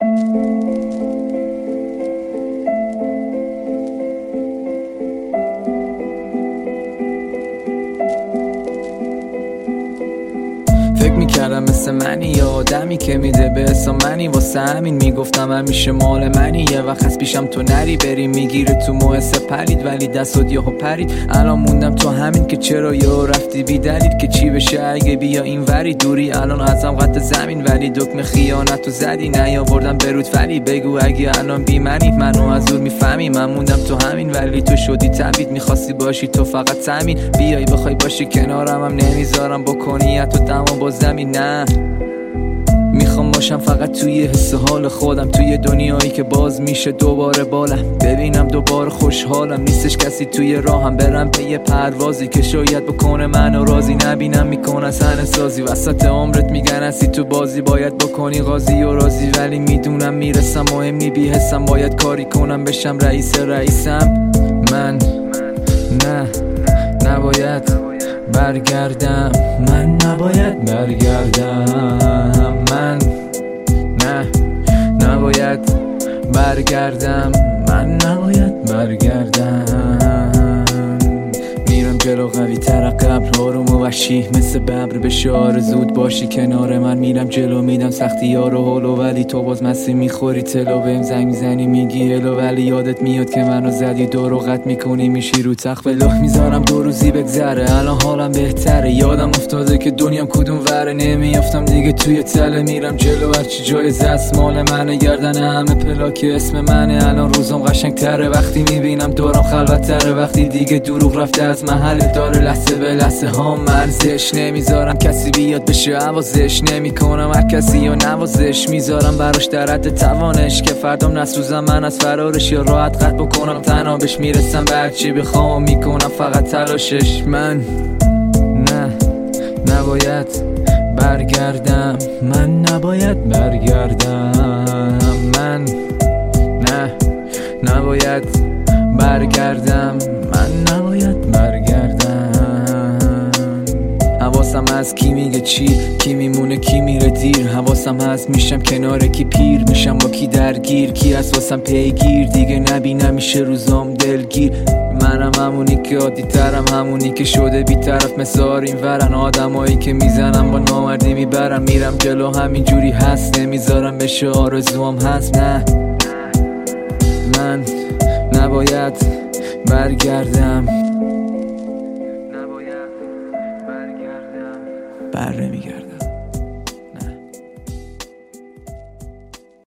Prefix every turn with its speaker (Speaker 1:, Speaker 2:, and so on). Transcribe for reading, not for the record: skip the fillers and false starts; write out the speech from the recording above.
Speaker 1: فکر میکردم مثل منی یا آدمی که میده به حساب منی، واسه همین میگفتم همیشه مال منی. یه وقت از پیشم تو نری بری میگیره تو موسه پرید، ولی دستات یهو پرید. الان موندم تو همین که چرا یهو رفتی بی دلیل، که چی بشه اگه بیا این وری دوری. الان ازم قد زمین ولی دکمه خیانت تو زدی، نیاوردم برود ولی بگو اگه الان بی منو از دور میفهمی. من موندم تو همین ولی تو شدی تبید، میخواستی باشی تو فقط همین. بیای بخوای باشی کنارم هم نمیذارم بکنی تو دما با زمین. نه میخوام باشم فقط توی حس حال خودم، توی دنیایی که باز میشه دوباره بالم، ببینم دوباره خوشحالم. نیستش کسی توی راهم برم به یه پروازی که شاید بکنه منو راضی. نبینم میکنه سن سازی وسط عمرت، میگن هستی تو بازی باید بکنی قاضی و راضی، ولی میدونم میرسم مهم نی بی حسم. باید کاری کنم بشم رئیسم. من نه نباید برگردم، من نباید برگردم، من نه نباید برگردم، من نباید برگردم. میرم جلو قوی تر قبل، آروم و وحشی مثل ببر بشه آرزود باشی کنار من. میرم جلو میدم سختی ها رو هولو، ولی تو باز مسی میخوری تلو. بهم زنگ میزنی میگی هلو، ولی یادت میاد که منو زدی دور و قط میکنی میشی رو تخت بلو. میذارم دو روزی بگذره الان حالم بهتره، یادم افتاده که دنیام کدوم وره. نمیافتم دیگه توی تله، میرم جلو هرچی جای دست مال منه. گردن همه پلاک اسم منه، الان روزم قشنگ تره وقتی میبینم دورم خلوت تره. وقتی دیگه دروغ رفته از محل داره، لحظه به لحظه ها مرزش. نمیذارم کسی بیاد بشه عوضش، نمیکنم هر کسی و نوازش. میذارم براش در حد توانش که فردام نسوزم من از فرارش، یا راحت قد بکنم تنها بهش. میرسم به هرچی بخوام میکنم فقط تلاشش. من نه نباید برگردم، من نباید برگردم، من نه نباید برگردم، من نباید برگردم. حواسم هست کی میگه چی، کی میمونه کی میره دیر. حواسم هست میشم کنار کی پیر، میشم با کی درگیر، کی هست واسم پیگیر. دیگه نبینم میشه روزام دلگیر. منم همونی که عادی ترم، همونی که شده بی‌طرف مثار این ورن. آدمایی که میزنم با نامردی میبرم، میرم جلو همینجوری هست. نمیذارم بشه آرزوام هست. نه من نباید برگردم، نباید برگردم، بر نمیگردم.